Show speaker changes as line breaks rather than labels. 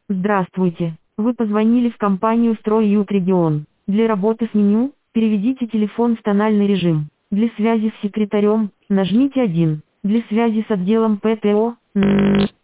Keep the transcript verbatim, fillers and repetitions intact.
Здравствуйте. Вы позвонили в компанию «Стройют Регион». Для работы с меню, переведите телефон в тональный режим. Для связи с секретарем, нажмите один. Для связи с отделом ПТО, м,